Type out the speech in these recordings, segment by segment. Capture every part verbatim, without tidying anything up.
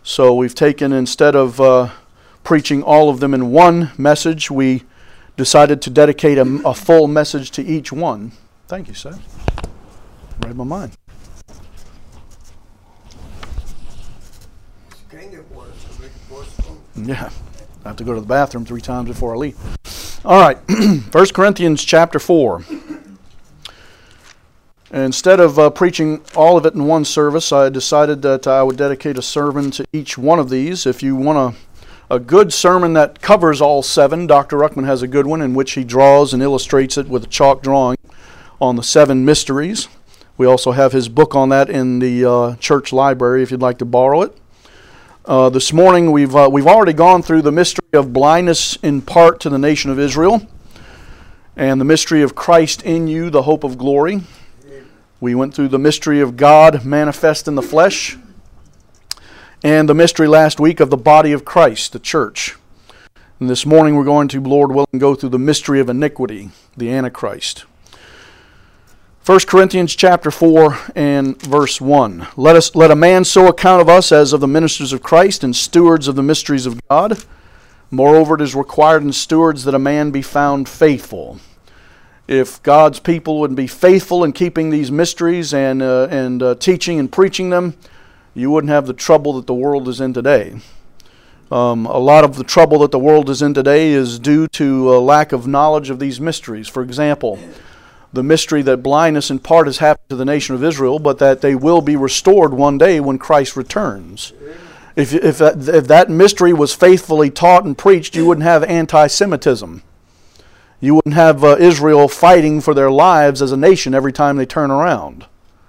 So we've taken, instead of uh, preaching all of them in one message, we decided to dedicate a, a full message to each one. Thank you, sir. Read my mind. Yeah, I have to go to the bathroom three times before I leave. All right, First Corinthians chapter four. Instead of uh, preaching all of it in one service, I decided that I would dedicate a sermon to each one of these. If you want a, a good sermon that covers all seven, Doctor Ruckman has a good one in which he draws and illustrates it with a chalk drawing on the seven mysteries. We also have his book on that in the uh, church library if you'd like to borrow it. Uh, this morning we've uh, we've already gone through the mystery of blindness in part to the nation of Israel, and the mystery of Christ in you, the hope of glory. We went through the mystery of God manifest in the flesh, and the mystery last week of the body of Christ, the church. And this morning we're going to, Lord willing, go through the mystery of iniquity, the Antichrist. First Corinthians chapter four and verse one. Let us let a man so account of us as of the ministers of Christ and stewards of the mysteries of God. Moreover, it is required in stewards that a man be found faithful. If God's people would be faithful in keeping these mysteries and uh, and uh, teaching and preaching them, you wouldn't have the trouble that the world is in today. Um, a lot of the trouble that the world is in today is due to a lack of knowledge of these mysteries. For example, the mystery that blindness in part has happened to the nation of Israel, but that they will be restored one day when Christ returns. If, if, that, if that mystery was faithfully taught and preached, you wouldn't have anti-Semitism. You wouldn't have uh, Israel fighting for their lives as a nation every time they turn around.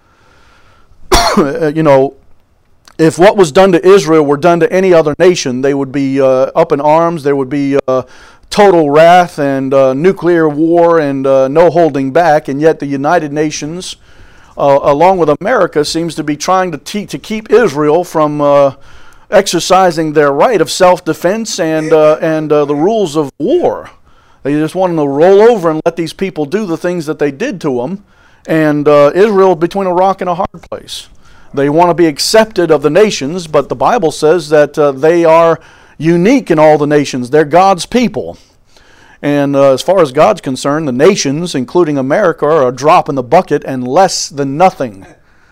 You know, if what was done to Israel were done to any other nation, they would be uh, up in arms. There would be uh, total wrath and uh, nuclear war and uh, no holding back. And yet the United Nations, uh, along with America, seems to be trying to, te- to keep Israel from uh, exercising their right of self-defense and, uh, and uh, the rules of war. They just want them to roll over and let these people do the things that they did to them. And uh, Israel between a rock and a hard place. They want to be accepted of the nations, but the Bible says that uh, they are unique in all the nations. They're God's people. And uh, as far as God's concerned, the nations, including America, are a drop in the bucket and less than nothing.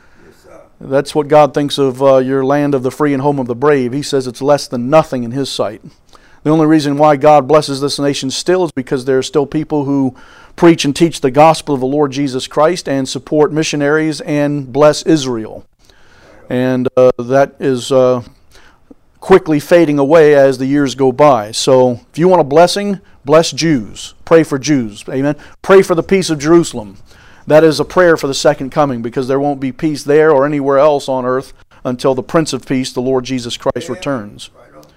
That's what God thinks of uh, your land of the free and home of the brave. He says it's less than nothing in His sight. The only reason why God blesses this nation still is because there are still people who preach and teach the gospel of the Lord Jesus Christ and support missionaries and bless Israel. And uh, that is uh, quickly fading away as the years go by. So if you want a blessing, bless Jews. Pray for Jews. Amen. Pray for the peace of Jerusalem. That is a prayer for the second coming, because there won't be peace there or anywhere else on earth until the Prince of Peace, the Lord Jesus Christ, returns.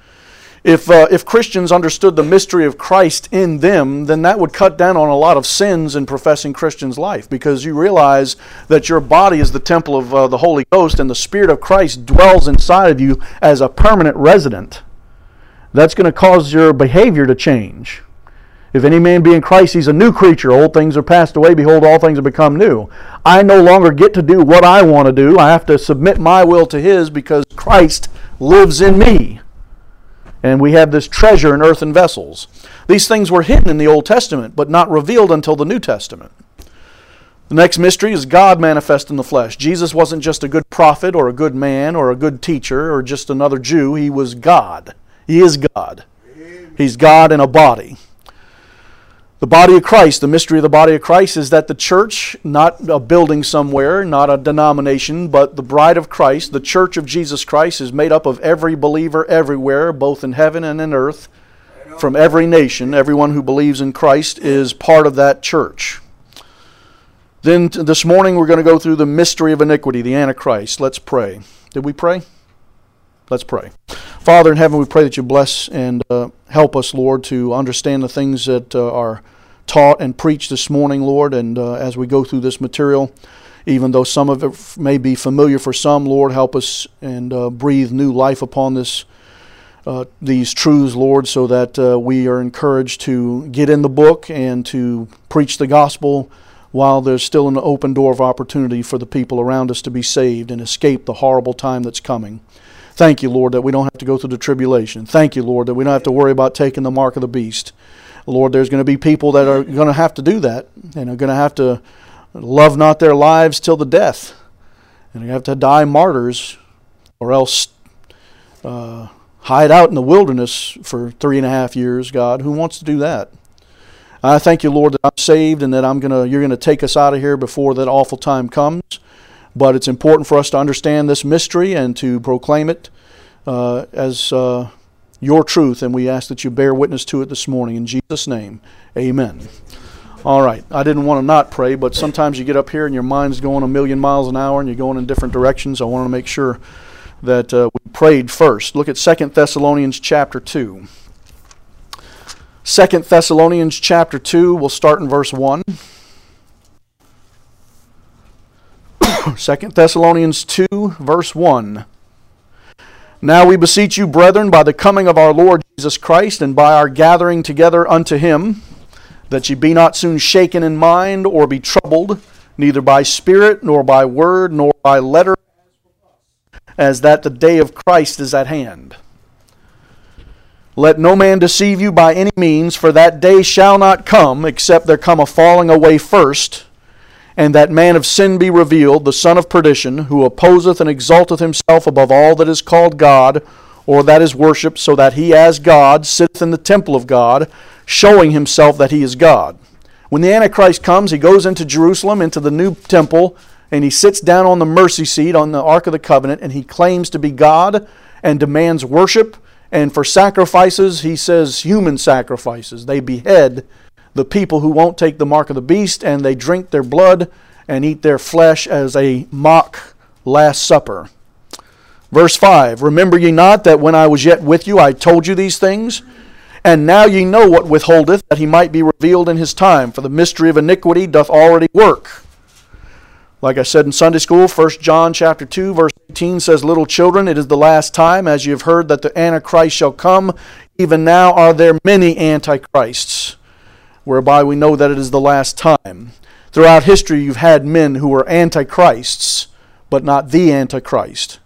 If uh, if Christians understood the mystery of Christ in them, then that would cut down on a lot of sins in professing Christians' life, because you realize that your body is the temple of uh, the Holy Ghost, and the Spirit of Christ dwells inside of you as a permanent resident. That's going to cause your behavior to change. If any man be in Christ, he's a new creature. Old things are passed away. Behold, all things have become new. I no longer get to do what I want to do. I have to submit my will to His because Christ lives in me. And we have this treasure in earthen vessels. These things were hidden in the Old Testament, but not revealed until the New Testament. The next mystery is God manifest in the flesh. Jesus wasn't just a good prophet or a good man or a good teacher or just another Jew. He was God. He is God. He's God in a body. The body of Christ, the mystery of the body of Christ is that the church, not a building somewhere, not a denomination, but the bride of Christ, the church of Jesus Christ, is made up of every believer everywhere, both in heaven and in earth, from every nation. Everyone who believes in Christ is part of that church. Then this morning we're going to go through the mystery of iniquity, the Antichrist. Let's pray. Did we pray? Let's pray. Father in heaven, we pray that you bless and uh, help us, Lord, to understand the things that uh, are taught and preached this morning, Lord. And uh, as we go through this material, even though some of it may be familiar for some, Lord, help us and uh, breathe new life upon this, uh, these truths, Lord, so that uh, we are encouraged to get in the book and to preach the gospel while there's still an open door of opportunity for the people around us to be saved and escape the horrible time that's coming. Thank you, Lord, that we don't have to go through the tribulation. Thank you, Lord, that we don't have to worry about taking the mark of the beast. Lord, there's going to be people that are going to have to do that, and are going to have to love not their lives till the death. And they have to die martyrs, or else uh, hide out in the wilderness for three and a half years, God. Who wants to do that? I thank you, Lord, that I'm saved and that I'm gonna you're going to take us out of here before that awful time comes. But it's important for us to understand this mystery and to proclaim it uh, as uh, your truth. And we ask that you bear witness to it this morning. In Jesus' name, amen. All right. I didn't want to not pray, but sometimes you get up here and your mind's going a million miles an hour and you're going in different directions. I want to make sure that uh, we prayed first. Look at Second Thessalonians chapter two. Second Thessalonians chapter two, we'll start in verse one. Second Thessalonians two, verse one. Now we beseech you, brethren, by the coming of our Lord Jesus Christ, and by our gathering together unto him, that ye be not soon shaken in mind, or be troubled, neither by spirit, nor by word, nor by letter, as that the day of Christ is at hand. Let no man deceive you by any means, for that day shall not come, except there come a falling away first, and that man of sin be revealed, the son of perdition, who opposeth and exalteth himself above all that is called God, or that is worshipped, so that he as God sitteth in the temple of God, showing himself that he is God. When the Antichrist comes, he goes into Jerusalem, into the new temple, and he sits down on the mercy seat on the Ark of the Covenant, and he claims to be God and demands worship. And for sacrifices, he says human sacrifices. They behead the people who won't take the mark of the beast, and they drink their blood and eat their flesh as a mock Last Supper. Verse five, remember ye not that when I was yet with you I told you these things? And now ye know what withholdeth, that he might be revealed in his time. For the mystery of iniquity doth already work. Like I said in Sunday school, First John chapter two, verse eighteen says, little children, it is the last time, as ye have heard that the Antichrist shall come. Even now are there many antichrists, whereby we know that it is the last time. Throughout history you've had men who were antichrists, but not the Antichrist.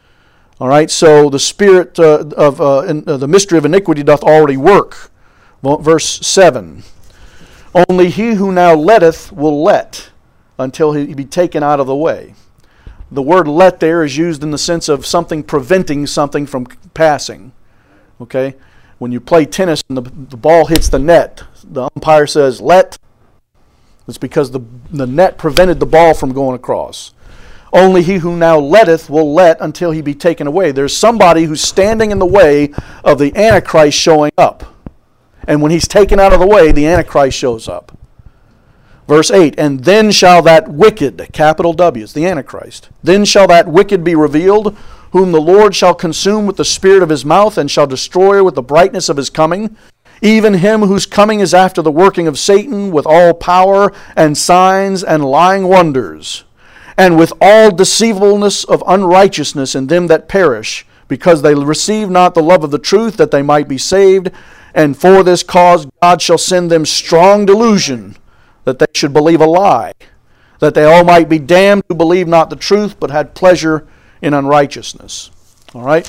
All right, so the spirit uh, of uh, in, uh, the mystery of iniquity doth already work. Well, verse seven. Only he who now letteth will let, until he be taken out of the way. The word let there is used in the sense of something preventing something from passing. Okay? When you play tennis and the, the ball hits the net, the umpire says, let. It's because the, the net prevented the ball from going across. Only he who now letteth will let until he be taken away. There's somebody who's standing in the way of the Antichrist showing up. And when he's taken out of the way, the Antichrist shows up. Verse eight, and then shall that wicked, capital W, it's the Antichrist, then shall that wicked be revealed, whom the Lord shall consume with the spirit of his mouth, and shall destroy with the brightness of his coming, even him whose coming is after the working of Satan, with all power and signs and lying wonders, and with all deceivableness of unrighteousness in them that perish, because they receive not the love of the truth, that they might be saved. And for this cause God shall send them strong delusion, that they should believe a lie, that they all might be damned who believe not the truth, but had pleasure in unrighteousness. All right?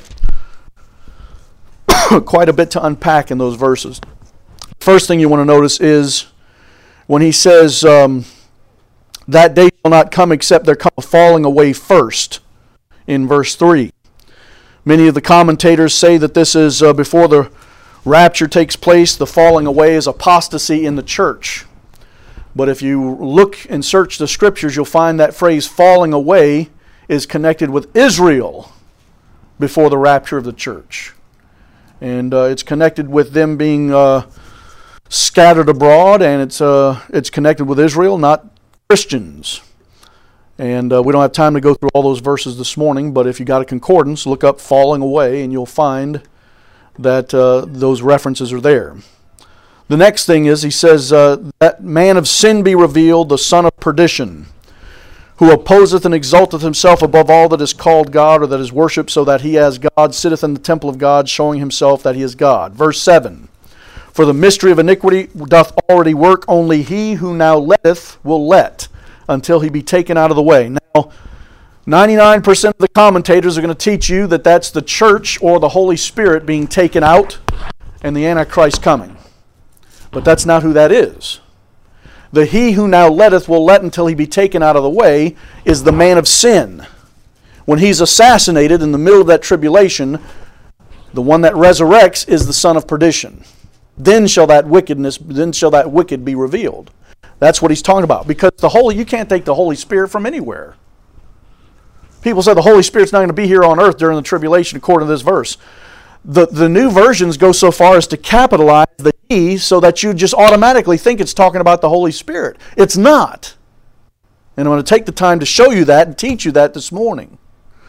Quite a bit to unpack in those verses. First thing you want to notice is when he says, um, that day shall not come except there come a falling away first, in verse three. Many of the commentators say that this is uh, before the rapture takes place. The falling away is apostasy in the church. But if you look and search the scriptures, you'll find that phrase falling away is connected with Israel before the rapture of the church. And uh, it's connected with them being uh, scattered abroad, and it's uh, it's connected with Israel, not Christians. And uh, we don't have time to go through all those verses this morning, but if you got a concordance, look up falling away, and you'll find that uh, those references are there. The next thing is, he says, uh, that man of sin be revealed, the son of perdition, who opposeth and exalteth himself above all that is called God, or that is worshipped, so that he as God sitteth in the temple of God, showing himself that he is God. Verse seven, for the mystery of iniquity doth already work, only he who now letteth will let, until he be taken out of the way. Now, ninety-nine percent of the commentators are going to teach you that that's the church or the Holy Spirit being taken out and the Antichrist coming. But that's not who that is. The he who now letteth will let until he be taken out of the way is the man of sin. When he's assassinated in the middle of that tribulation, the one that resurrects is the son of perdition. Then shall that wickedness, then shall that wicked be revealed. That's what he's talking about. Because the Holy, you can't take the Holy Spirit from anywhere. People say the Holy Spirit's not going to be here on earth during the tribulation according to this verse. The, the new versions go so far as to capitalize the he so that you just automatically think it's talking about the Holy Spirit. It's not. And I'm going to take the time to show you that and teach you that this morning.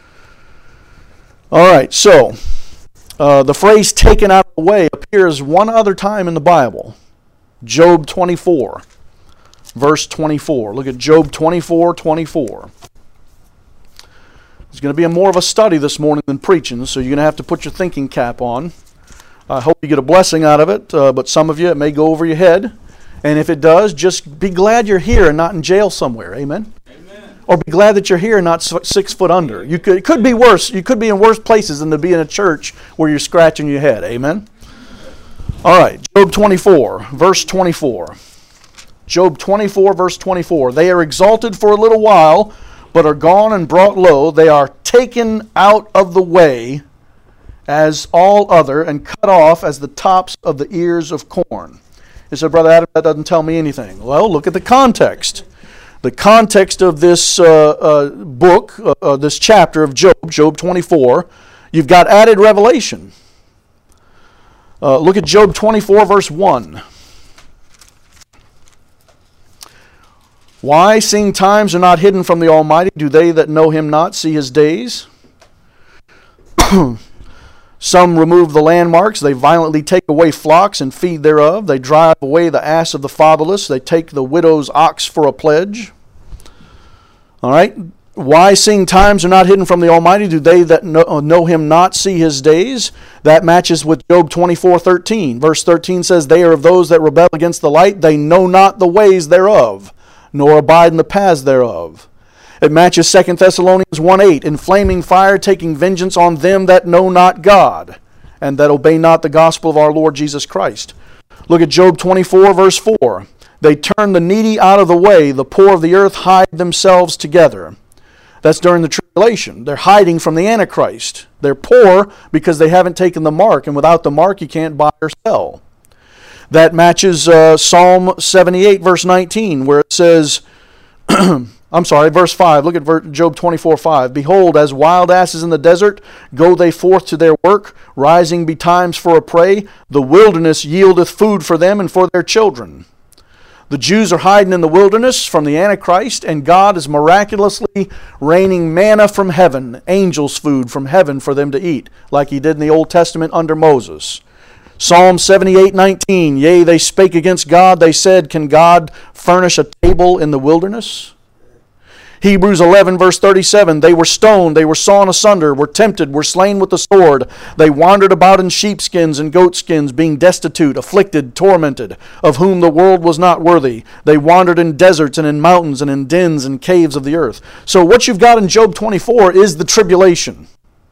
All right, so uh, the phrase taken out of the way appears one other time in the Bible. Job twenty-four, verse twenty-four. Look at Job twenty-four, twenty-four. It's going to be a more of a study this morning than preaching, so you're going to have to put your thinking cap on. I hope you get a blessing out of it, uh, but some of you, it may go over your head. And if it does, just be glad you're here and not in jail somewhere. Amen? Amen. Or be glad that you're here and not six foot under. You could, it could be worse. You could be in worse places than to be in a church where you're scratching your head. Amen? All right, Job twenty-four, verse twenty-four. Job twenty-four, verse twenty-four. They are exalted for a little while, but are gone and brought low. They are taken out of the way as all other, and cut off as the tops of the ears of corn. You said, Brother Adam, that doesn't tell me anything. Well, look at the context. The context of this uh, uh, book, uh, uh, this chapter of Job, Job twenty-four, you've got added revelation. Uh, look at Job twenty-four, verse one. Why, seeing times are not hidden from the Almighty, do they that know him not see his days? Some remove the landmarks. They violently take away flocks and feed thereof. They drive away the ass of the fatherless. They take the widow's ox for a pledge. All right. Why, seeing times are not hidden from the Almighty, do they that know, know him not see his days? That matches with Job twenty-four, thirteen. Verse thirteen says, they are of those that rebel against the light. They know not the ways thereof, nor abide in the paths thereof. It matches Second Thessalonians one eight, in flaming fire taking vengeance on them that know not God, and that obey not the gospel of our Lord Jesus Christ. Look at Job twenty-four, verse four. They turn the needy out of the way, the poor of the earth hide themselves together. That's during the tribulation. They're hiding from the Antichrist. They're poor because they haven't taken the mark, and without the mark you can't buy or sell. That matches uh, Psalm seventy-eight, verse nineteen, where it says, I'm sorry, verse five. Look at Job twenty-four, five. Behold, as wild asses in the desert, go they forth to their work, rising betimes for a prey. The wilderness yieldeth food for them and for their children. The Jews are hiding in the wilderness from the Antichrist, and God is miraculously raining manna from heaven, angels' food from heaven for them to eat, like he did in the Old Testament under Moses. Psalm seventy-eight, nineteen. Yea, they spake against God. They said, can God furnish a table in the wilderness? Hebrews eleven, verse thirty-seven. They were stoned, they were sawn asunder, were tempted, were slain with the sword. They wandered about in sheepskins and goatskins, being destitute, afflicted, tormented, of whom the world was not worthy. They wandered in deserts and in mountains and in dens and caves of the earth. So what you've got in Job twenty-four is the tribulation.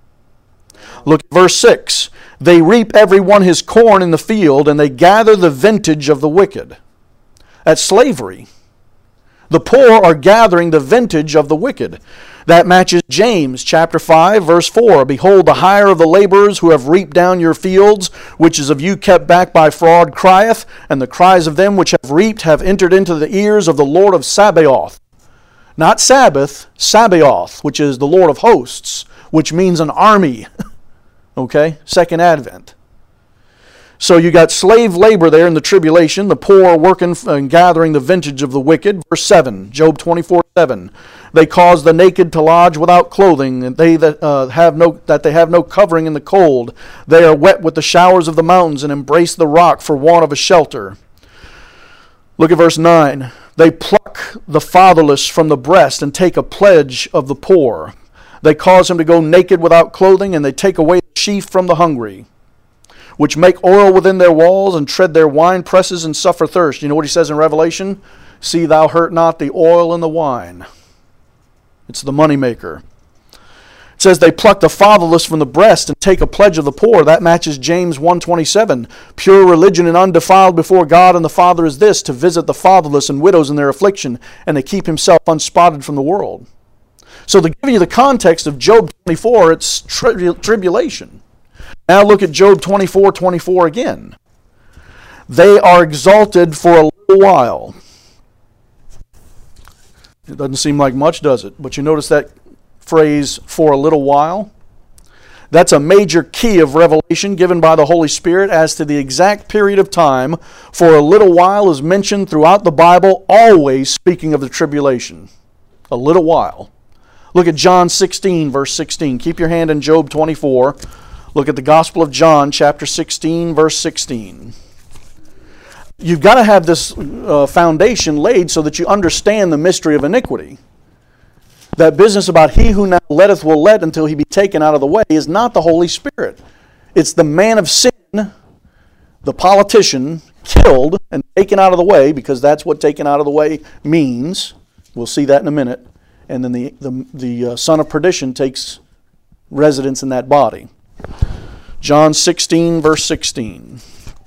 Look at verse six. They reap every one his corn in the field, and they gather the vintage of the wicked. That's slavery. The poor are gathering the vintage of the wicked. That matches James chapter five, verse four. Behold, the hire of the laborers who have reaped down your fields, which is of you kept back by fraud, crieth, and the cries of them which have reaped have entered into the ears of the Lord of Sabaoth. Not Sabbath, Sabaoth, which is the Lord of hosts, which means an army. Okay? Second Advent. So you got slave labor there in the tribulation, the poor working and gathering the vintage of the wicked. Verse seven, Job twenty-four, seven. They cause the naked to lodge without clothing, and they that uh, have no that they have no covering in the cold. They are wet with the showers of the mountains and embrace the rock for want of a shelter. Look at verse nine. They pluck the fatherless from the breast and take a pledge of the poor. They cause him to go naked without clothing, and they take away the sheaf from the hungry, which make oil within their walls and tread their wine presses and suffer thirst. You know what he says in Revelation? See thou hurt not the oil and the wine. It's the moneymaker. It says they pluck the fatherless from the breast and take a pledge of the poor. That matches James one twenty-seven. Pure religion and undefiled before God and the Father is this, to visit the fatherless and widows in their affliction, and to keep himself unspotted from the world. So to give you the context of Job twenty-four, it's tri- tribulation. Now look at Job twenty-four twenty-four again. They are exalted for a little while. It doesn't seem like much, does it? But you notice that phrase, for a little while? That's a major key of revelation given by the Holy Spirit as to the exact period of time. For a little while is mentioned throughout the Bible, always speaking of the tribulation. A little while. Look at John sixteen, verse sixteen. Keep your hand in Job twenty-four. Look at the Gospel of John, chapter sixteen, verse sixteen. You've got to have this uh, foundation laid so that you understand the mystery of iniquity. That business about he who now letteth will let until he be taken out of the way is not the Holy Spirit. It's the man of sin, the politician, killed and taken out of the way, because that's what taken out of the way means. We'll see that in a minute. And then the, the, the uh, son of perdition takes residence in that body. John sixteen, verse sixteen.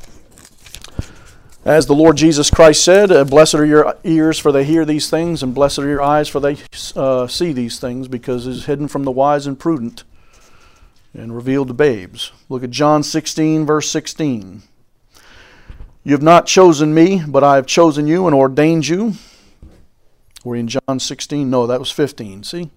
As the Lord Jesus Christ said, uh, blessed are your ears, for they hear these things, and blessed are your eyes, for they uh, see these things, because it is hidden from the wise and prudent and revealed to babes. Look at John sixteen, verse sixteen. You have not chosen me, but I have chosen you and ordained you. Were you in John sixteen? No, that was fifteen. See?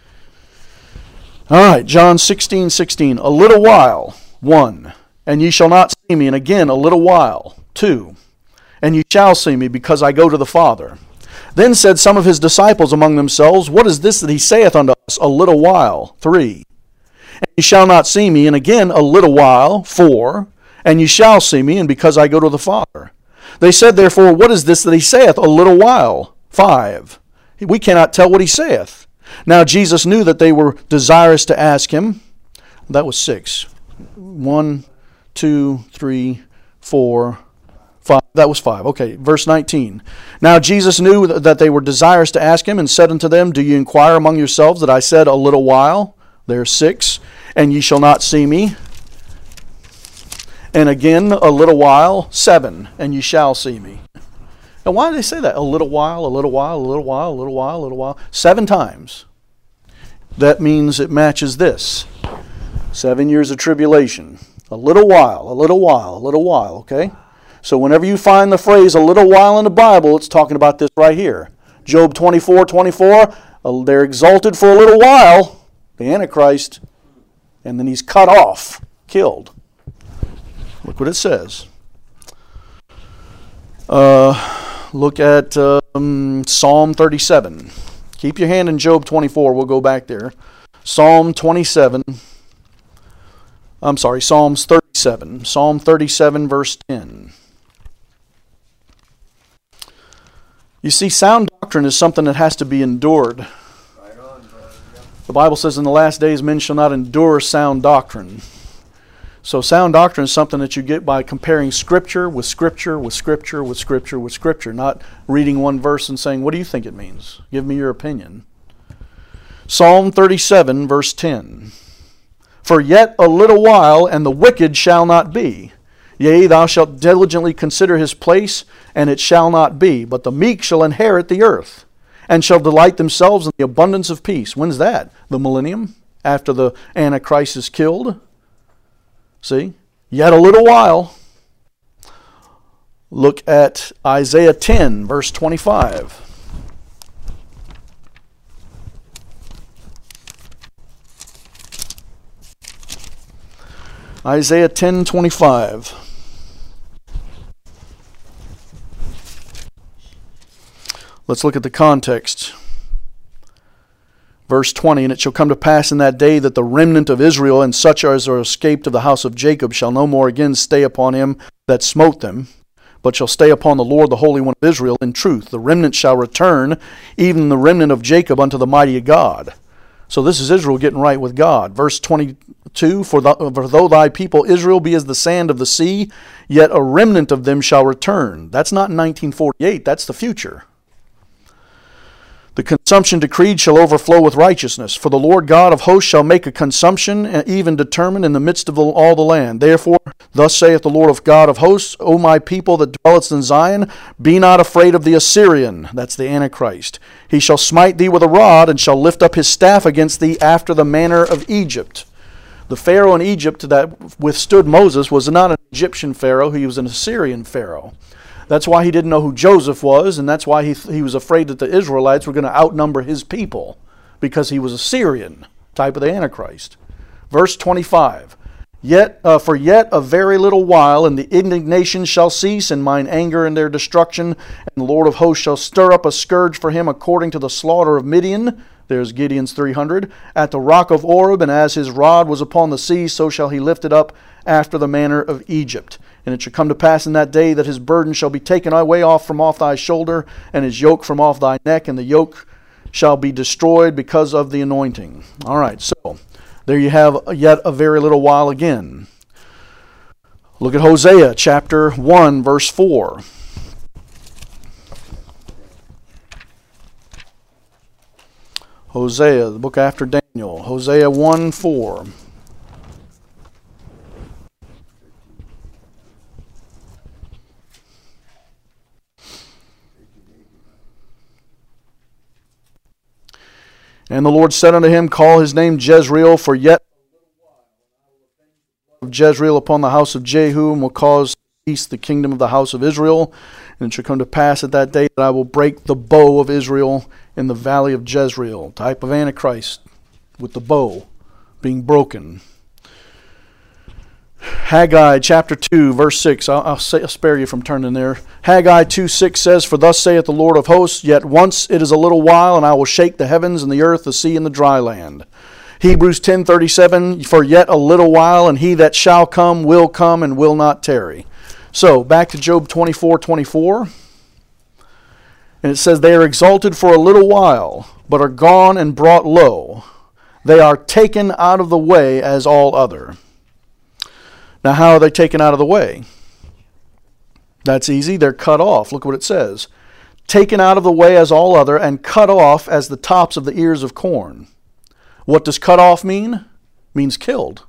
All right, John sixteen, sixteen. A little while, one, and ye shall not see me. And again, a little while, two, and ye shall see me, because I go to the Father. Then said some of his disciples among themselves, what is this that he saith unto us, a little while? Three. And ye shall not see me. And again, a little while. Four. And ye shall see me, and because I go to the Father. They said therefore, what is this that he saith, a little while? Five. We cannot tell what he saith. Now Jesus knew that they were desirous to ask him. That was six. One, two, three, four, five. That was five. Okay, verse nineteen. Now Jesus knew that they were desirous to ask him, and said unto them, do ye inquire among yourselves that I said a little while? There's six. And ye shall not see me. And again, a little while. Seven. And ye shall see me. Now, why do they say that? A little while, a little while, a little while, a little while, a little while. Seven times. That means it matches this. Seven years of tribulation. A little while, a little while, a little while, okay? So whenever you find the phrase a little while in the Bible, it's talking about this right here. Job twenty-four, twenty-four, they're exalted for a little while, the Antichrist, and then he's cut off, killed. Look what it says. Uh... Look at um, Psalm thirty-seven. Keep your hand in Job twenty-four. We'll go back there. Psalm twenty-seven. I'm sorry, Psalms thirty-seven. Psalm thirty-seven, verse ten. You see, sound doctrine is something that has to be endured. Right on, brother. Yep. The Bible says in the last days men shall not endure sound doctrine. So sound doctrine is something that you get by comparing Scripture with Scripture with Scripture with Scripture with Scripture, not reading one verse and saying, what do you think it means? Give me your opinion. Psalm thirty-seven, verse ten. For yet a little while, and the wicked shall not be. Yea, thou shalt diligently consider his place, and it shall not be. But the meek shall inherit the earth, and shall delight themselves in the abundance of peace. When's that? The millennium? After the Antichrist is killed? See? Yet a little while. Look at Isaiah ten, verse twenty-five. Isaiah ten, twenty-five. Let's look at the context. Verse twenty, and it shall come to pass in that day that the remnant of Israel and such as are escaped of the house of Jacob shall no more again stay upon him that smote them, but shall stay upon the Lord, the Holy One of Israel, in truth. The remnant shall return, even the remnant of Jacob, unto the mighty God. So this is Israel getting right with God. Verse twenty-two, for, the, for though thy people Israel be as the sand of the sea, yet a remnant of them shall return. That's not in nineteen forty-eight, that's the future. The consumption decreed shall overflow with righteousness. For the Lord God of hosts shall make a consumption, even determined in the midst of all the land. Therefore, thus saith the Lord of God of hosts, O my people that dwellest in Zion, be not afraid of the Assyrian. That's the Antichrist. He shall smite thee with a rod, and shall lift up his staff against thee after the manner of Egypt. The Pharaoh in Egypt that withstood Moses was not an Egyptian Pharaoh. He was an Assyrian Pharaoh. That's why he didn't know who Joseph was, and that's why he, he was afraid that the Israelites were going to outnumber his people, because he was a Syrian type of the Antichrist. Verse twenty-five, Yet uh, for yet a very little while, and the indignation shall cease, and mine anger and their destruction, and the Lord of hosts shall stir up a scourge for him according to the slaughter of Midian. There's Gideon's three hundred. At the rock of Oreb, and as his rod was upon the sea, so shall he lift it up after the manner of Egypt. And it shall come to pass in that day that his burden shall be taken away off from off thy shoulder, and his yoke from off thy neck, and the yoke shall be destroyed because of the anointing. All right, so there you have yet a very little while again. Look at Hosea chapter one, verse four. Hosea, the book after Daniel. Hosea one, four. And the Lord said unto him, Call his name Jezreel, for yet of Jezreel upon the house of Jehu, and will cause peace the kingdom of the house of Israel. And it shall come to pass at that day that I will break the bow of Israel in the valley of Jezreel. Type of Antichrist with the bow being broken. Haggai chapter two, verse six. I'll, I'll, say, I'll spare you from turning there. Haggai two six says, For thus saith the Lord of hosts, Yet once it is a little while, and I will shake the heavens and the earth, the sea, and the dry land. Hebrews ten thirty-seven, For yet a little while, and he that shall come will come and will not tarry. So, back to Job twenty-four twenty-four. And it says, They are exalted for a little while, but are gone and brought low. They are taken out of the way as all other. Now, how are they taken out of the way? That's easy. They're cut off. Look what it says. Taken out of the way as all other, and cut off as the tops of the ears of corn. What does cut off mean? It means killed.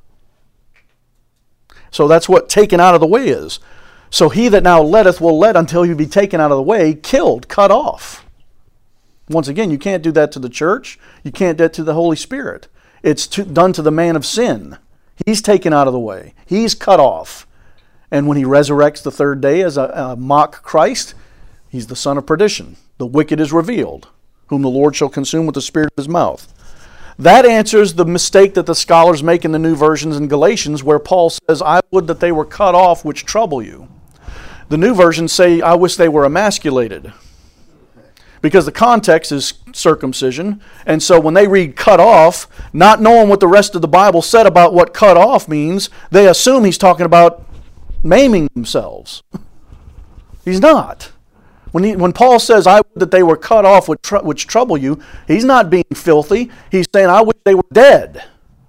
So that's what taken out of the way is. So he that now letteth will let until he be taken out of the way, killed, cut off. Once again, you can't do that to the church. You can't do that to the Holy Spirit. It's to, done to the man of sin. He's taken out of the way. He's cut off. And when he resurrects the third day as a, a mock Christ, he's the son of perdition. The wicked is revealed, whom the Lord shall consume with the spirit of his mouth. That answers the mistake that the scholars make in the new versions in Galatians, where Paul says, I would that they were cut off which trouble you. The new versions say, I wish they were emasculated. Because the context is circumcision. And so when they read cut off, not knowing what the rest of the Bible said about what cut off means, they assume he's talking about maiming themselves. He's not. When, he, when Paul says, I would that they were cut off which, tr- which trouble you, he's not being filthy. He's saying, I wish they were dead.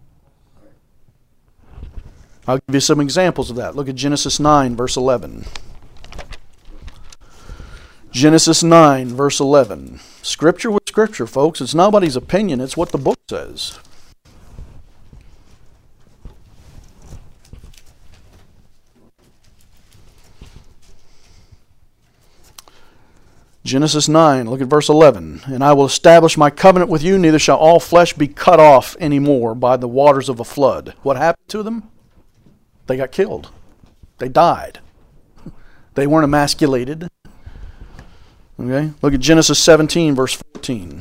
I'll give you some examples of that. Look at Genesis nine, verse eleven. Genesis nine, verse eleven. Scripture with Scripture, folks. It's nobody's opinion. It's what the book says. Genesis nine, look at verse eleven. And I will establish my covenant with you, neither shall all flesh be cut off any more by the waters of a flood. What happened to them? They got killed. They died. They weren't emasculated. Okay, look at Genesis seventeen, verse fourteen.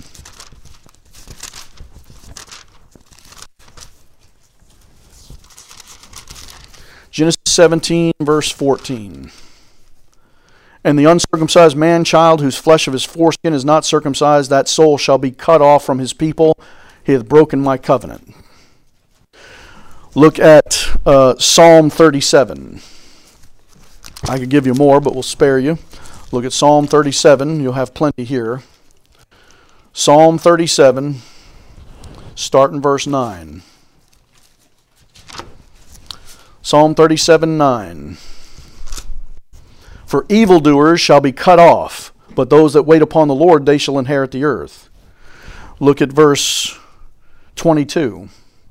Genesis seventeen, verse fourteen. And the uncircumcised man-child, whose flesh of his foreskin is not circumcised, that soul shall be cut off from his people. He hath broken my covenant. Look at uh, Psalm thirty-seven. I could give you more, but we'll spare you. Look at Psalm thirty-seven. You'll have plenty here. Psalm thirty-seven, start in verse nine. Psalm thirty-seven, nine. For evildoers shall be cut off, but those that wait upon the Lord, they shall inherit the earth. Look at verse twenty-two.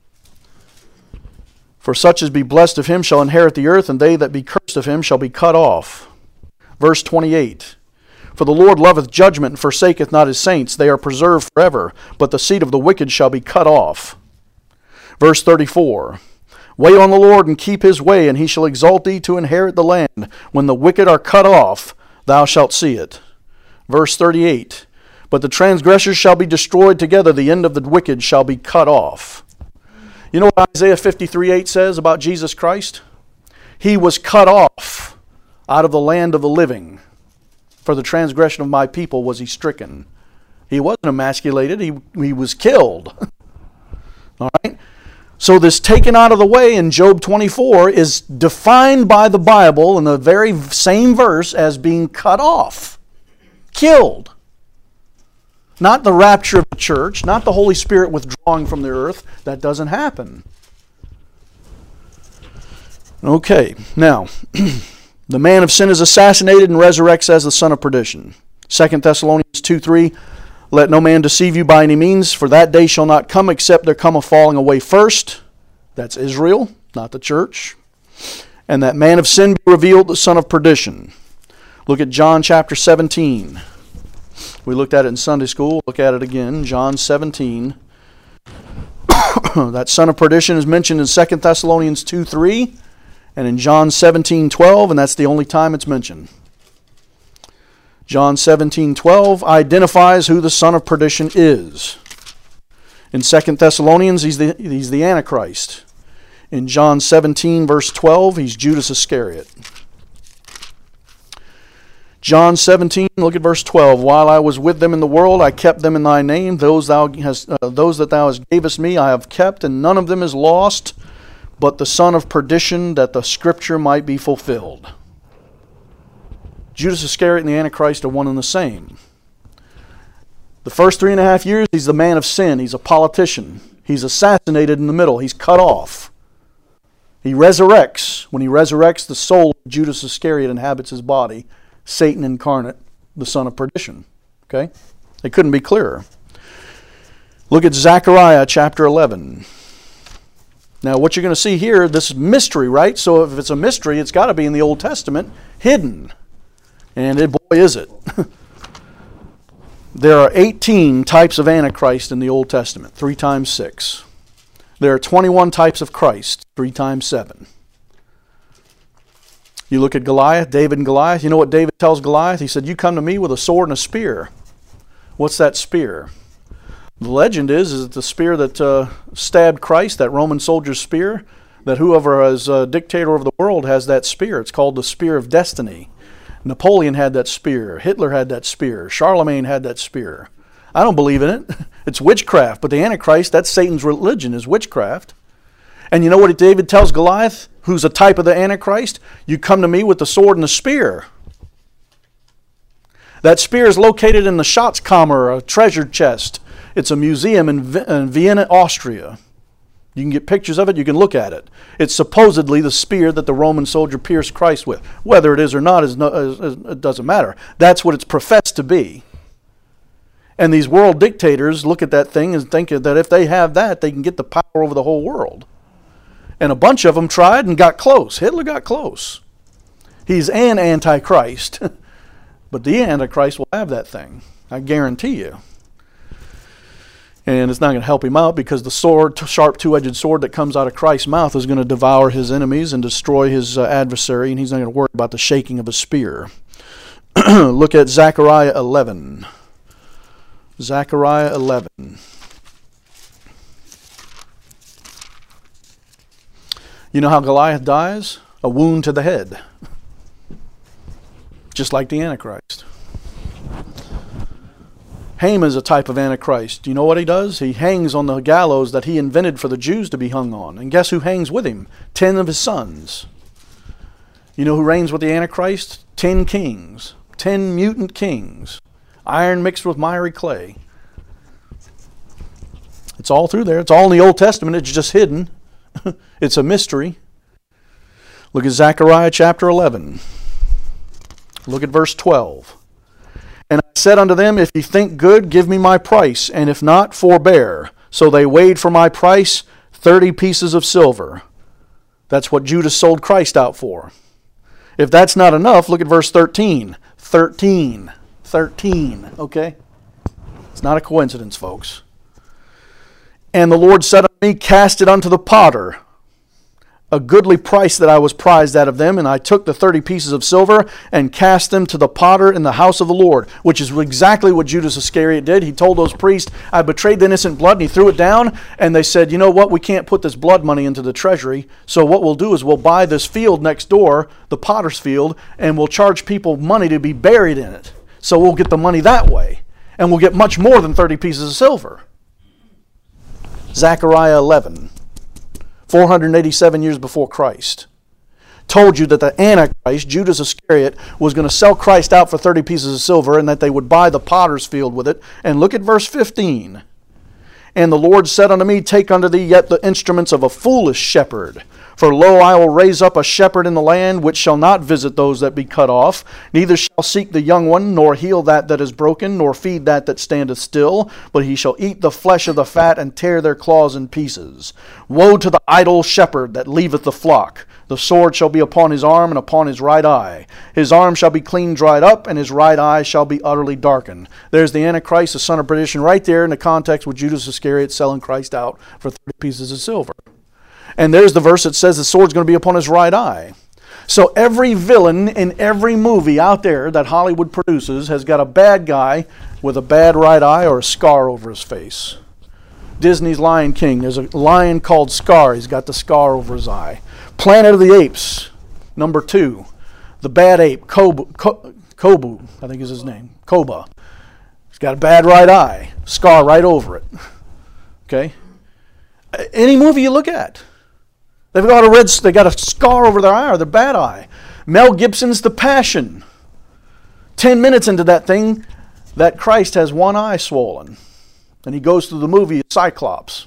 For such as be blessed of him shall inherit the earth, and they that be cursed of him shall be cut off. Verse twenty-eight. For the Lord loveth judgment, and forsaketh not his saints. They are preserved forever, but the seed of the wicked shall be cut off. Verse thirty-four. Wait on the Lord, and keep his way, and he shall exalt thee to inherit the land. When the wicked are cut off, thou shalt see it. Verse thirty-eight. But the transgressors shall be destroyed together, the end of the wicked shall be cut off. You know what Isaiah fifty-three eight says about Jesus Christ? He was cut off out of the land of the living. For the transgression of my people was he stricken. He wasn't emasculated, he, he was killed. All right? So this taken out of the way in Job twenty-four is defined by the Bible in the very same verse as being cut off, killed. Not the rapture of the church, not the Holy Spirit withdrawing from the earth. That doesn't happen. Okay, now, the man of sin is assassinated and resurrects as the son of perdition. Second Thessalonians two three, let no man deceive you by any means, for that day shall not come except there come a falling away first. That's Israel, not the church. And that man of sin be revealed, the son of perdition. Look at John chapter seventeen. We looked at it in Sunday school. Look at it again. John seventeen. That son of perdition is mentioned in Second Thessalonians two three and in John seventeen twelve, and that's the only time it's mentioned. John seventeen twelve identifies who the son of perdition is. In Second Thessalonians, he's the, he's the Antichrist. In John seventeen, verse twelve, he's Judas Iscariot. John seventeen, look at verse twelve. While I was with them in the world, I kept them in thy name. Those thou hast, uh, those that thou hast gavest me, I have kept, and none of them is lost, but the son of perdition, that the scripture might be fulfilled. Judas Iscariot and the Antichrist are one and the same. The first three and a half years, he's the man of sin. He's a politician. He's assassinated in the middle. He's cut off. He resurrects. When he resurrects, the soul of Judas Iscariot inhabits his body. Satan incarnate, the son of perdition. Okay? It couldn't be clearer. Look at Zechariah chapter eleven. Now, what you're going to see here, this is mystery, right? So if it's a mystery, it's got to be in the Old Testament, hidden. And it, boy, is it. There are eighteen types of Antichrist in the Old Testament, three times six. There are twenty-one types of Christ, three times seven. You look at Goliath, David and Goliath. You know what David tells Goliath? He said, you come to me with a sword and a spear. What's that spear? The legend is, is that the spear that uh, stabbed Christ, that Roman soldier's spear, that whoever is uh, dictator of the world has that spear. It's called the spear of destiny. Napoleon had that spear. Hitler had that spear. Charlemagne had that spear. I don't believe in it. It's witchcraft. But the Antichrist, that's Satan's religion, is witchcraft. And you know what David tells Goliath, who's a type of the Antichrist? You come to me with the sword and the spear. That spear is located in the Schatzkammer, a treasure chest. It's a museum in, in Vienna, Austria. You can get pictures of it, you can look at it. It's supposedly the spear that the Roman soldier pierced Christ with. Whether it is or not, is no, is, is, it doesn't matter. That's what it's professed to be. And these world dictators look at that thing and think that if they have that, they can get the power over the whole world. And a bunch of them tried and got close. Hitler got close. He's an antichrist. But the Antichrist will have that thing. I guarantee you. And it's not going to help him out because the sword, sharp two-edged sword that comes out of Christ's mouth is going to devour his enemies and destroy his uh, adversary, and he's not going to worry about the shaking of a spear. Look at Zechariah eleven. Zechariah eleven. You know how Goliath dies? A wound to the head. Just like the Antichrist. Haman is a type of Antichrist. Do you know what he does? He hangs on the gallows that he invented for the Jews to be hung on. And guess who hangs with him? Ten of his sons. You know who reigns with the Antichrist? Ten kings. Ten mutant kings. Iron mixed with miry clay. It's all through there. It's all in the Old Testament. It's just hidden. It's a mystery. Look at Zechariah chapter eleven. Look at verse twelve. And I said unto them, If ye think good, give me my price, and if not, forbear. So they weighed for my price thirty pieces of silver. That's what Judas sold Christ out for. If that's not enough, look at verse thirteen. thirteen. thirteen. Okay? It's not a coincidence, folks. And the Lord said unto me, Cast it unto the potter. A goodly price that I was prized out of them, and I took the thirty pieces of silver and cast them to the potter in the house of the Lord, which is exactly what Judas Iscariot did. He told those priests, I betrayed the innocent blood, and he threw it down, and they said, you know what, we can't put this blood money into the treasury, so what we'll do is we'll buy this field next door, the potter's field, and we'll charge people money to be buried in it. So we'll get the money that way, and we'll get much more than thirty pieces of silver. Zechariah eleven. four hundred eighty-seven years before Christ, told you that the Antichrist, Judas Iscariot, was going to sell Christ out for thirty pieces of silver and that they would buy the potter's field with it. And look at verse fifteen. And the Lord said unto me, Take unto thee yet the instruments of a foolish shepherd. For lo, I will raise up a shepherd in the land, which shall not visit those that be cut off, neither shall seek the young one, nor heal that that is broken, nor feed that that standeth still, but he shall eat the flesh of the fat, and tear their claws in pieces. Woe to the idle shepherd that leaveth the flock! The sword shall be upon his arm, and upon his right eye. His arm shall be clean dried up, and his right eye shall be utterly darkened. There's the Antichrist, the son of perdition, right there in the context with Judas Iscariot selling Christ out for thirty pieces of silver. And there's the verse that says the sword's going to be upon his right eye. So every villain in every movie out there that Hollywood produces has got a bad guy with a bad right eye or a scar over his face. Disney's Lion King, there's a lion called Scar. He's got the scar over his eye. Planet of the Apes, number two. The bad ape, Kobu, Ko, Kobu, I think is his name. Koba. He's got a bad right eye. Scar right over it. Okay? Any movie you look at. They've got a red, they got a scar over their eye or their bad eye. Mel Gibson's The Passion. Ten minutes into that thing, that Christ has one eye swollen. And he goes through the movie Cyclops.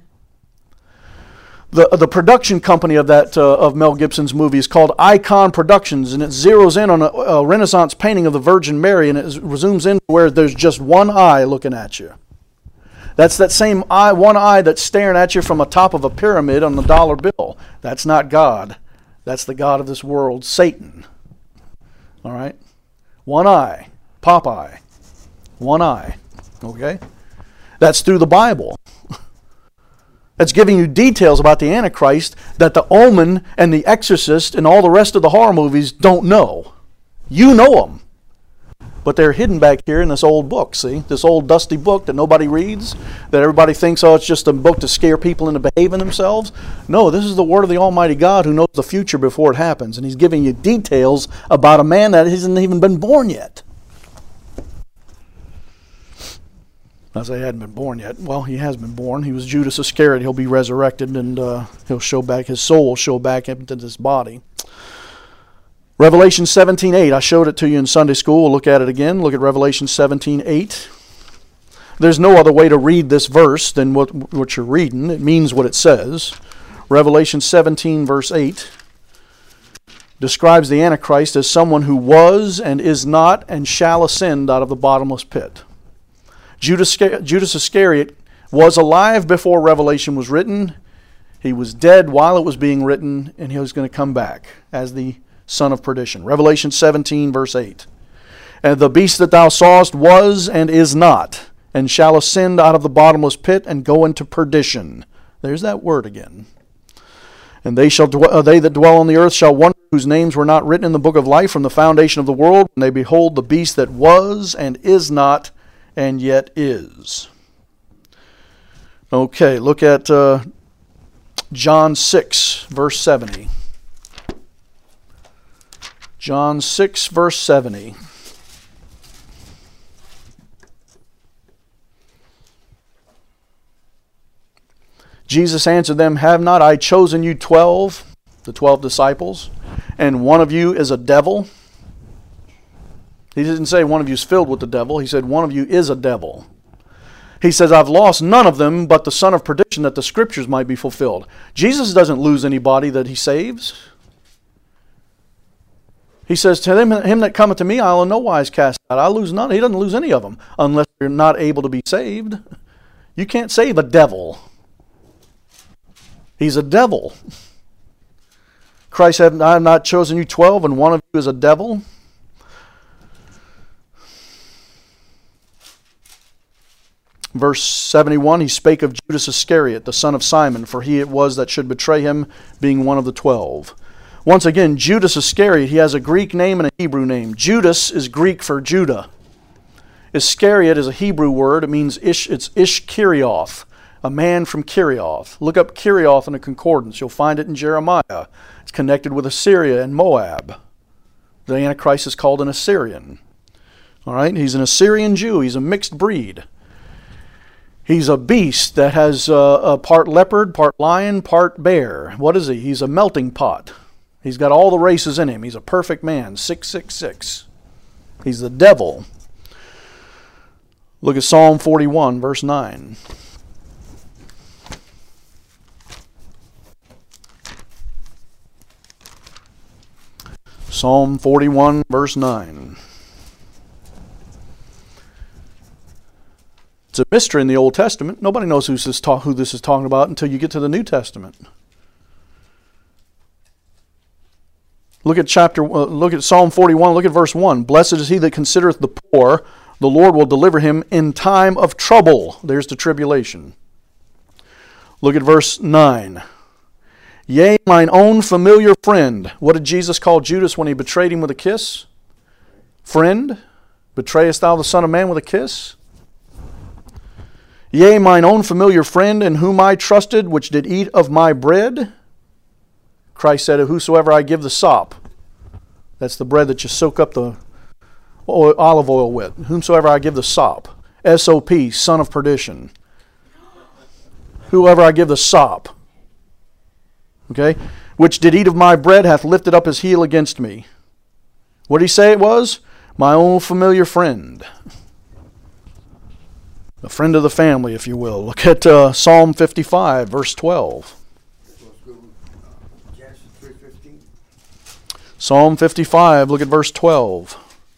The, the production company of that uh, of Mel Gibson's movie is called Icon Productions, and it zeroes in on a, a Renaissance painting of the Virgin Mary, and it zooms in where there's just one eye looking at you. That's that same eye, one eye that's staring at you from the top of a pyramid on the dollar bill. That's not God. That's the God of this world, Satan. All right? One eye. Popeye. One eye. Okay? That's through the Bible. That's giving you details about the Antichrist that the Omen and the Exorcist and all the rest of the horror movies don't know. You know them. But they're hidden back here in this old book, see? This old dusty book that nobody reads, that everybody thinks, oh, it's just a book to scare people into behaving themselves. No, this is the Word of the Almighty God who knows the future before it happens. And He's giving you details about a man that hasn't even been born yet. I say he hadn't been born yet. Well, he has been born. He was Judas Iscariot. He'll be resurrected, and uh, he'll show back, his soul will show back into this body. Revelation seventeen eight, I showed it to you in Sunday school. We'll look at it again. Look at Revelation seventeen eight. There's no other way to read this verse than what, what you're reading. It means what it says. Revelation seventeen verse eight describes the Antichrist as someone who was and is not and shall ascend out of the bottomless pit. Judas, Judas Iscariot was alive before Revelation was written. He was dead while it was being written, and he was going to come back as the son of perdition. Revelation seventeen, verse eight. And the beast that thou sawest was and is not, and shall ascend out of the bottomless pit and go into perdition. There's that word again. And they shall dwell, uh, they that dwell on the earth shall wonder whose names were not written in the book of life from the foundation of the world, when they behold the beast that was and is not, and yet is. Okay, look at uh, John six, verse seventy. John six, verse seventy. Jesus answered them, Have not I chosen you twelve, the twelve disciples, and one of you is a devil? He didn't say one of you is filled with the devil. He said one of you is a devil. He says, I've lost none of them but the son of perdition, that the scriptures might be fulfilled. Jesus doesn't lose anybody that he saves. He says, to him, him that cometh to me, I will in no wise cast out. I lose none. He doesn't lose any of them unless you're not able to be saved. You can't save a devil. He's a devil. Christ said, I have not chosen you twelve, and one of you is a devil. Verse seventy-one, he spake of Judas Iscariot, the son of Simon, for he it was that should betray him, being one of the twelve. Once again, Judas Iscariot, he has a Greek name and a Hebrew name. Judas is Greek for Judah. Iscariot is a Hebrew word. It means Ish, it's Ish-Kirioth, a man from Kirioth. Look up Kirioth in a concordance. You'll find it in Jeremiah. It's connected with Assyria and Moab. The Antichrist is called an Assyrian. All right, he's an Assyrian Jew. He's a mixed breed. He's a beast that has uh, a part leopard, part lion, part bear. What is he? He's a melting pot. He's got all the races in him. He's a perfect man, six six six. He's the devil. Look at Psalm forty-one, verse nine. Psalm forty-one, verse nine. It's a mystery in the Old Testament. Nobody knows who's this ta- who this is talking about until you get to the New Testament. Look at chapter. Uh, look at Psalm forty-one. Look at verse one. Blessed is he that considereth the poor. The Lord will deliver him in time of trouble. There's the tribulation. Look at verse nine. Yea, mine own familiar friend. What did Jesus call Judas when he betrayed him with a kiss? Friend, betrayest thou the Son of Man with a kiss? Yea, mine own familiar friend, in whom I trusted, which did eat of my bread. Christ said, whosoever I give the sop, that's the bread that you soak up the oil, olive oil with. Whomsoever I give the sop. S O P, son of perdition. Whoever I give the sop. Okay? Which did eat of my bread hath lifted up his heel against me. What did he say it was? My own familiar friend. A friend of the family, if you will. Look at uh, Psalm fifty-five, verse twelve. Psalm fifty-five, look at verse twelve.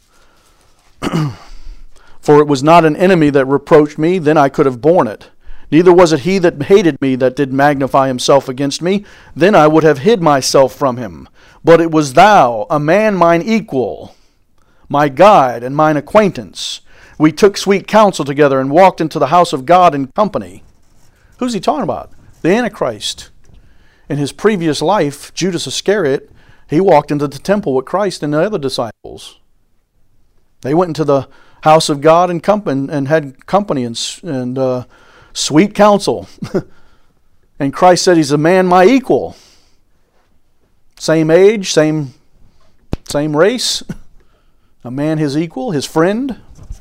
For it was not an enemy that reproached me, then I could have borne it. Neither was it he that hated me that did magnify himself against me, then I would have hid myself from him. But it was thou, a man mine equal, my guide and mine acquaintance. We took sweet counsel together and walked into the house of God in company. Who's he talking about? The Antichrist. In his previous life, Judas Iscariot, he walked into the temple with Christ and the other disciples. They went into the house of God and, company, and had company and, and uh, sweet counsel. And Christ said, he's a man my equal. Same age, same, same race. A man his equal, his friend.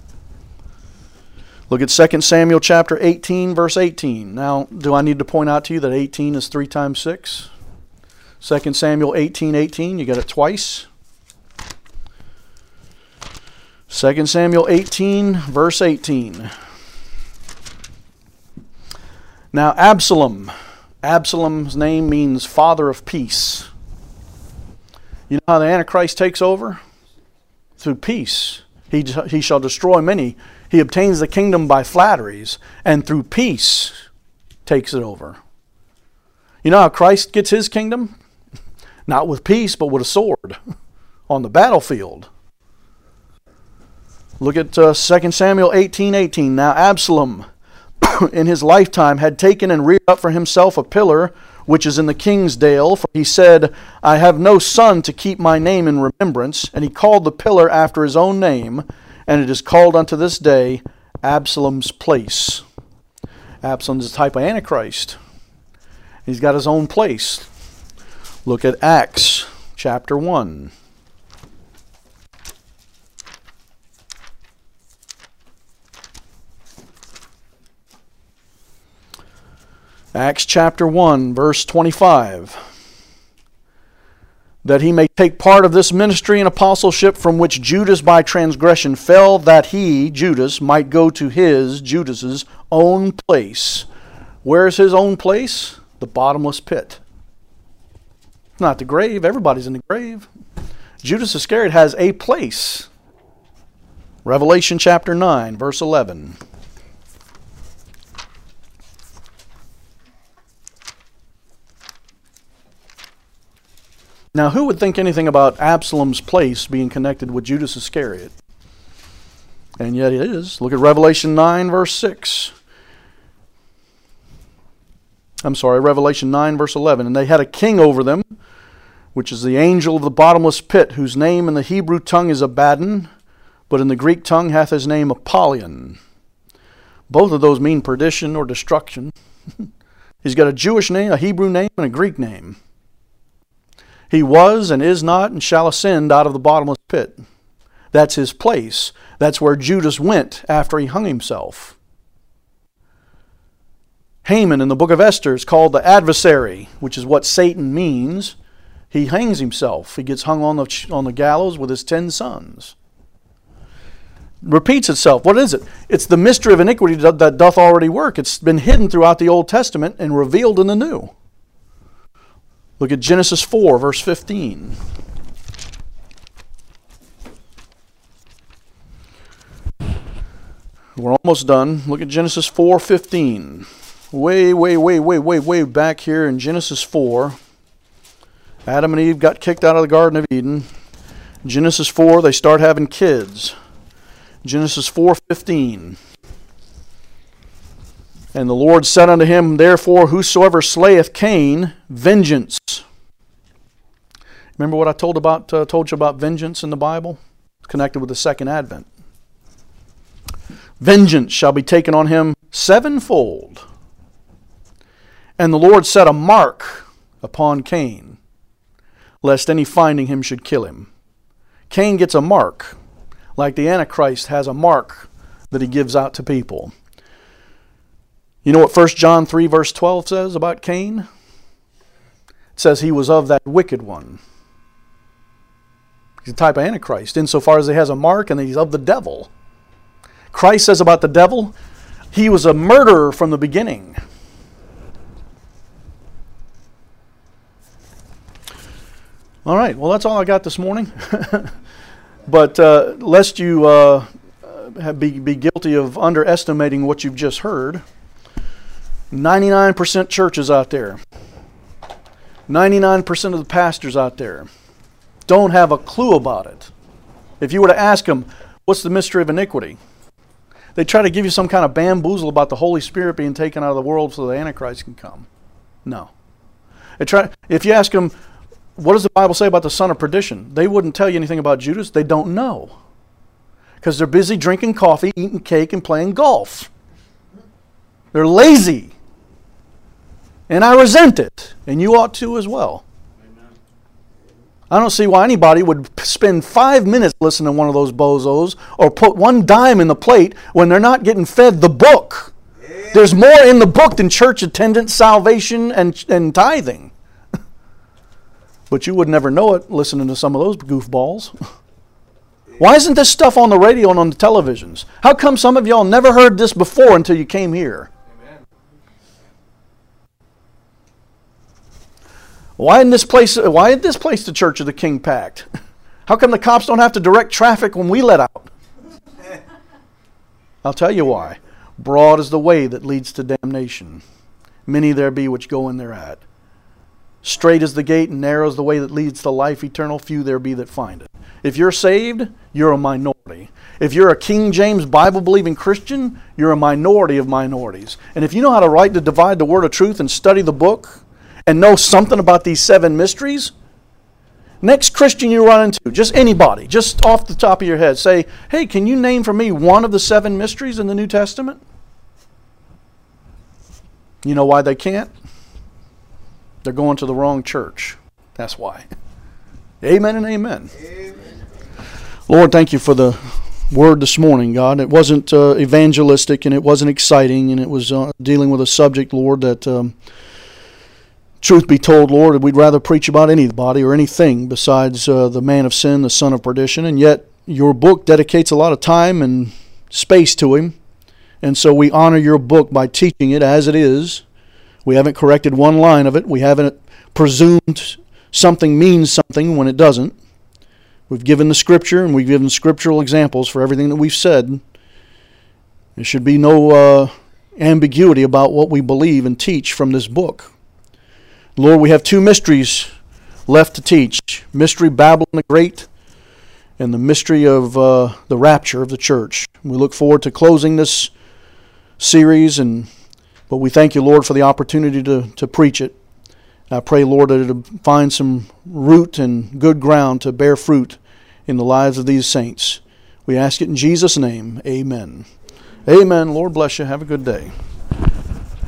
Look at Second Samuel chapter eighteen, verse eighteen. Now, do I need to point out to you that eighteen is three times six? Second Samuel eighteen, eighteen, you got it twice. Second Samuel eighteen, verse eighteen. Now Absalom, Absalom's name means father of peace. You know how the Antichrist takes over? Through peace. He, he shall destroy many. He obtains the kingdom by flatteries, and through peace takes it over. You know how Christ gets his kingdom? Not with peace, but with a sword on the battlefield. Look at uh, Second Samuel eighteen, eighteen. Now Absalom in his lifetime had taken and reared up for himself a pillar which is in the king's dale, for he said, I have no son to keep my name in remembrance. And he called the pillar after his own name, and it is called unto this day Absalom's place. Absalom's a type of Antichrist. He's got his own place. Look at Acts chapter one. Acts chapter one, verse twenty-five. That he may take part of this ministry and apostleship from which Judas by transgression fell, that he, Judas, might go to his, Judas's, own place. Where's his own place? The bottomless pit. Not the grave. Everybody's in the grave. Judas Iscariot has a place. Revelation chapter nine, verse eleven. Now, who would think anything about Absalom's place being connected with Judas Iscariot? And yet it is. Look at Revelation nine, verse six. I'm sorry, Revelation nine, verse eleven. And they had a king over them, which is the angel of the bottomless pit, whose name in the Hebrew tongue is Abaddon, but in the Greek tongue hath his name Apollyon. Both of those mean perdition or destruction. He's got a Jewish name, a Hebrew name, and a Greek name. He was and is not and shall ascend out of the bottomless pit. That's his place. That's where Judas went after he hung himself. Haman in the book of Esther is called the adversary, which is what Satan means. He hangs himself. He gets hung on the, on the gallows with his ten sons. Repeats itself. What is it? It's the mystery of iniquity that doth already work. It's been hidden throughout the Old Testament and revealed in the New. Look at Genesis four, verse fifteen. We're almost done. Look at Genesis four fifteen. Way, way, way, way, way, way back here in Genesis four. Adam and Eve got kicked out of the Garden of Eden. Genesis four, they start having kids. Genesis four fifteen. And the Lord said unto him, therefore, whosoever slayeth Cain, vengeance. Remember what I told about uh, told you about vengeance in the Bible? It's connected with the second advent. Vengeance shall be taken on him sevenfold. And the Lord set a mark upon Cain, lest any finding him should kill him. Cain gets a mark, like the Antichrist has a mark that he gives out to people. You know what First John three verse twelve says about Cain? It says he was of that wicked one. He's a type of Antichrist, insofar as he has a mark and he's of the devil. Christ says about the devil, he was a murderer from the beginning. All right, well, that's all I got this morning. But uh, lest you uh, be, be guilty of underestimating what you've just heard, ninety-nine percent churches out there, ninety-nine percent of the pastors out there don't have a clue about it. If you were to ask them, what's the mystery of iniquity? They try to give you some kind of bamboozle about the Holy Spirit being taken out of the world so the Antichrist can come. No. They try, if you ask them, what does the Bible say about the son of perdition? They wouldn't tell you anything about Judas. They don't know. Because they're busy drinking coffee, eating cake, and playing golf. They're lazy. And I resent it. And you ought to as well. Amen. I don't see why anybody would spend five minutes listening to one of those bozos or put one dime in the plate when they're not getting fed the book. Yeah. There's more in the book than church attendance, salvation, and, and tithing. But you would never know it listening to some of those goofballs. Why isn't this stuff on the radio and on the televisions? How come some of y'all never heard this before until you came here? Amen. Why in this place? Why in this place the Church of the King packed? How come the cops don't have to direct traffic when we let out? I'll tell you why. Broad is the way that leads to damnation. Many there be which go in thereat. Straight is the gate and narrow is the way that leads to life eternal. Few there be that find it. If you're saved, you're a minority. If you're a King James Bible-believing Christian, you're a minority of minorities. And if you know how to rightly divide the word of truth and study the book and know something about these seven mysteries, next Christian you run into, just anybody, just off the top of your head, say, hey, can you name for me one of the seven mysteries in the New Testament? You know why they can't? They're going to the wrong church. That's why. Amen and amen. Amen. Lord, thank you for the word this morning, God. It wasn't uh, evangelistic and it wasn't exciting, and it was uh, dealing with a subject, Lord, that, um, truth be told, Lord, we'd rather preach about anybody or anything besides uh, the man of sin, the son of perdition, and yet your book dedicates a lot of time and space to him, and so we honor your book by teaching it as it is. We haven't corrected one line of it. We haven't presumed something means something when it doesn't. We've given the Scripture, and we've given scriptural examples for everything that we've said. There should be no uh, ambiguity about what we believe and teach from this book. Lord, we have two mysteries left to teach. Mystery Babylon the Great and the mystery of uh, the rapture of the church. We look forward to closing this series, and but we thank you, Lord, for the opportunity to, to preach it. I pray, Lord, that it'll find some root and good ground to bear fruit in the lives of these saints. We ask it in Jesus' name. Amen. Amen. Lord bless you. Have a good day.